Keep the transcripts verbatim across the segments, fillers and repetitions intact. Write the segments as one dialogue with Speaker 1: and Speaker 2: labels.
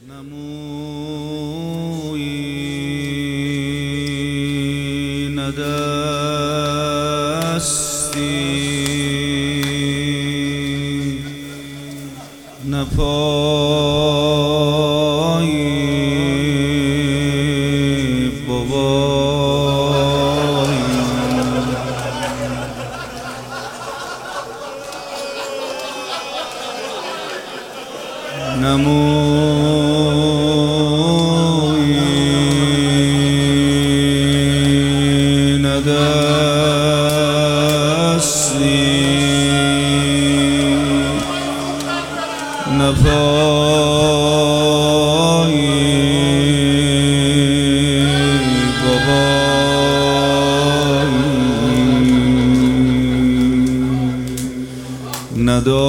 Speaker 1: نمویی ندستی نپایی بابایی نمویی ندستی نپایی بابایی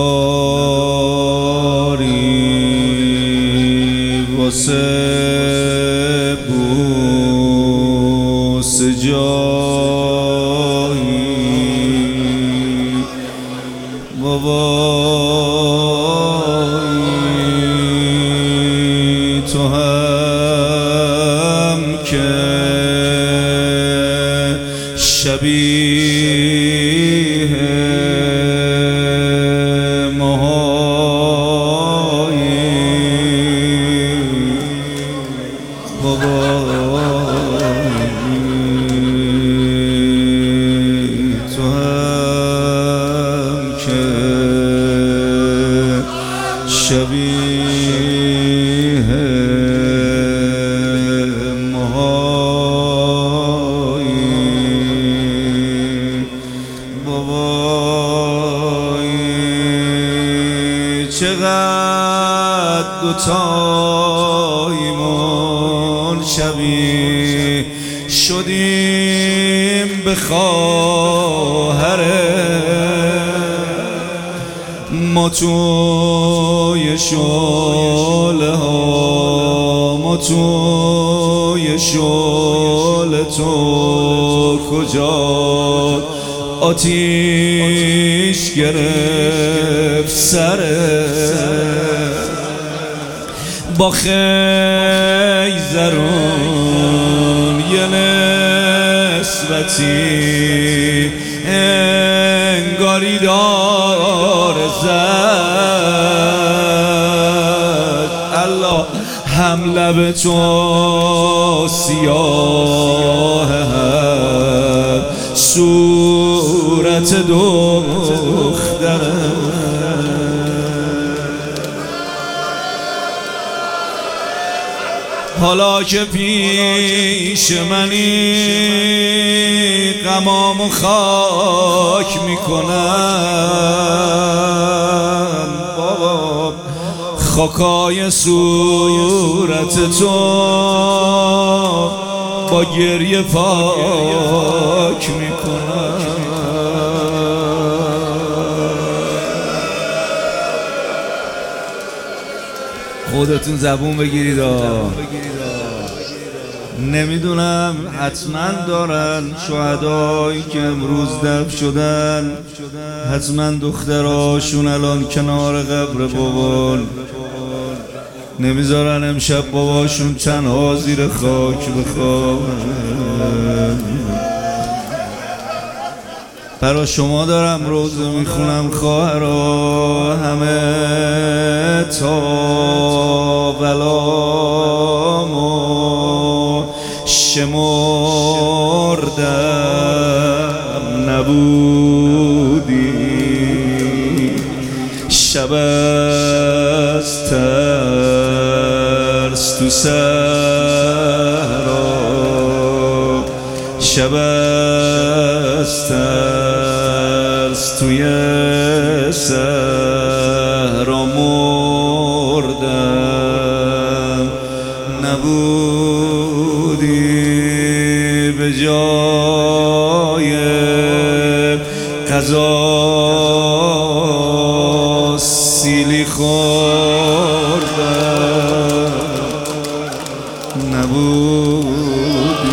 Speaker 1: نداری واسه بوس جایی بابایی تو هم که شبیه تو هم که شبیه ماهایی بابایی چقدر دوتایمون شبیه شدیم به خواهره ما توی شعله ها ما توی شعله تو کجا آتیش گرفت سره با خیزرون یه نسبتی انگاری دار زد الله هم لب تو سیاه هم صورت دختره حالا که پیش منی غمامو خاک میکنم بابا خاکای صورت تو با گریه پاک میکنم خودتون زبون بگیرید. نمیدونم حتما دارن شهدایی که امروز دفن شدن، حتما دختراشون الان کنار قبر بابان نمیذارن امشب باباشون تنها زیر خاک بخوابن. برا شما دارم روزه میخونم خواهرا، همه تا بلامو شمردم نبودی، شب از ترس تو صحرا، شب از ترس توی صحرا مردم نبودی، به جای غذا سیلی خوردم نبودی.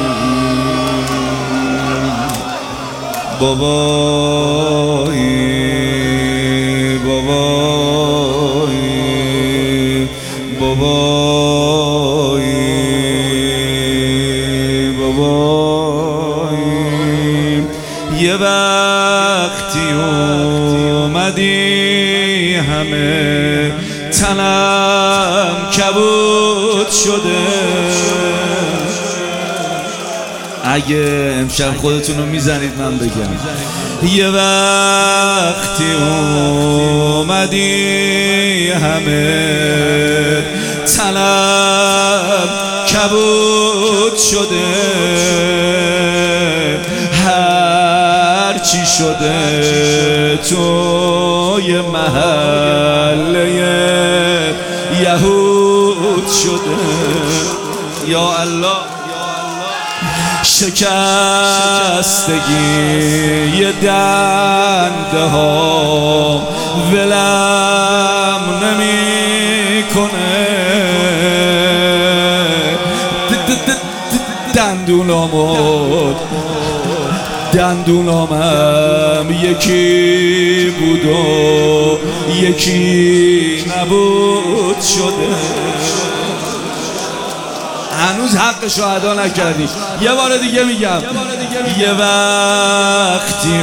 Speaker 1: بابایی بابایی بابایی بابایی یه وقتی اومدی همه تنم کبود شده. اگه امشب خودتون رو میزنید من بگم. یه وقتی اومدی همه تنم کبود شده. هر چی شده توی محله یهود شده. یا الله شکستگی دنده ها ولم نمی کنه. دندونامو دندونامم یکی بود و یکی نبود شده. هنوز حقشو ادا نکردی. یه بار دیگه میگم. یه وقتی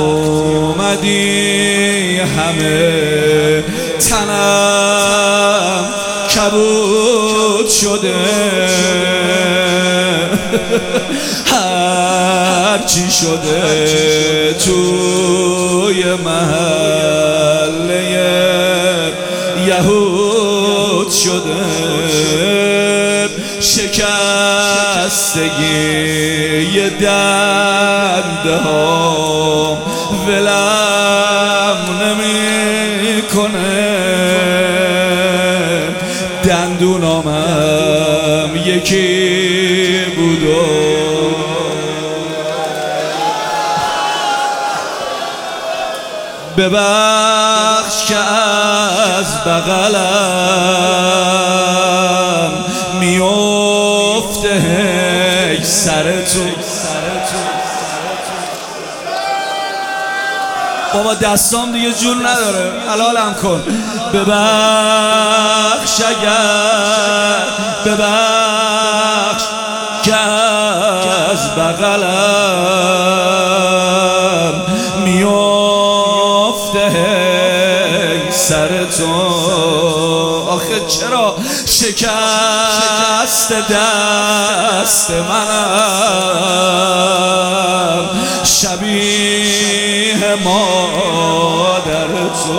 Speaker 1: اومدی همه تنم کبود شده. هرچی شده توی محله یهود شده. شکستگی دنده ها ولم نمی کنه. دندونامم یکی بود و ببخش که از بغلم میفته سر تو. بابا دستام دیگه جور نداره حلالم کن. ببخش اگر ببخش که از بغلم میفته سر تو. آخه چرا شکست دست منم شبیه مادر تو.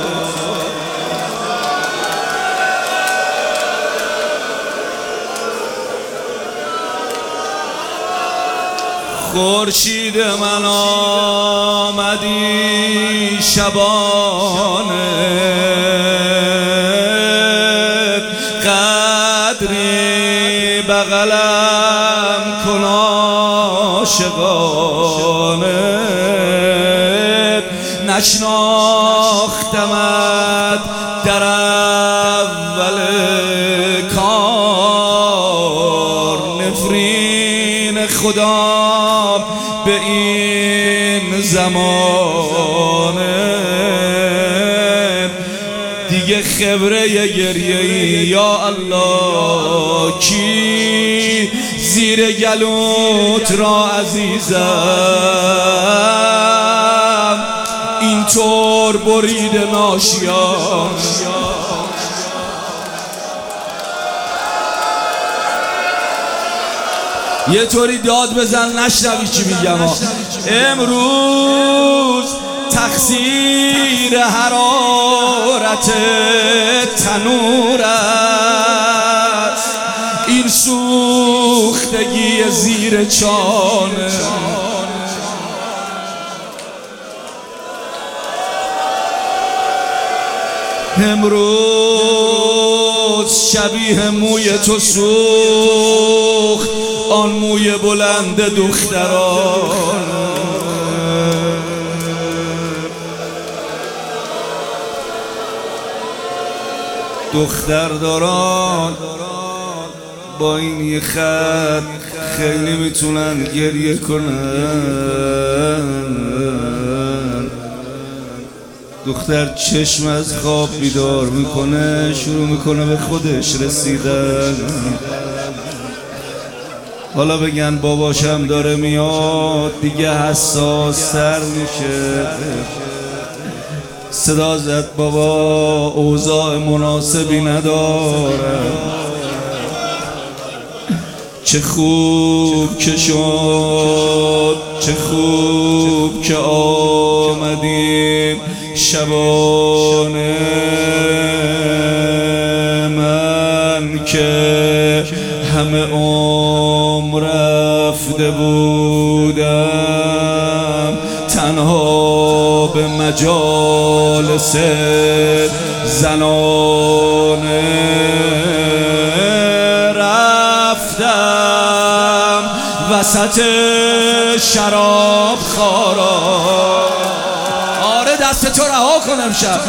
Speaker 1: خورشید من آمدی شبانه. قدری بغلم کن عاشقانه. نشناختمت در اول کار. نفرین خدا به این زمانه. دیگه خبره گریه‌ای یا الله کی زیر گلوت را عزیزم اینطور برید ناشیان. یه طوری داد بزن نشنوی چی میگم. امروز تقصیر حرارت تنور است. این سوختگی زیر چانه. امروز شبیه موی تو سوخت آن موی بلند دختران. دخترداران با این یه خط خیلی میتونن گریه کنن. دختر چشم از خواب بیدار میکنه، شروع میکنه به خودش رسیدن. حالا بگن باباشم داره میاد، دیگه حساس تر میشه. صدا زد بابا اوضاع مناسبی نداره. چه خوب که شد، چه خوب که آمدیم شبانه. من که همه عمر رفته بودم تنها به مجالس زنانه رفتم، وسط شراب خارا. آره دست تو رها کنم شب.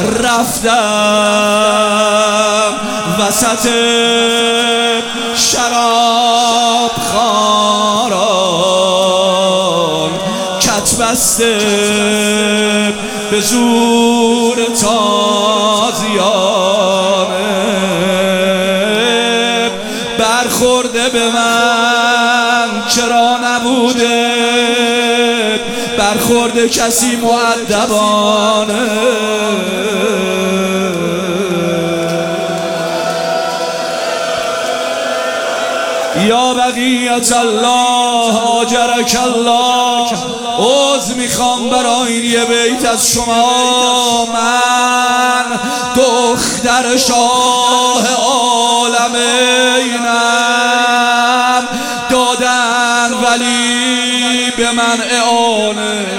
Speaker 1: رفتم وسط شراب خاران، کت بسته به زور تازیانه. برخورده به من چرا نبوده، برخورده کسی مؤدبانه. یا بقیت الله آجرک الله، عذر میخوام برای این یه بیت از شما. من دختر شاه عالم اینم، دادن ولی به من اعانه.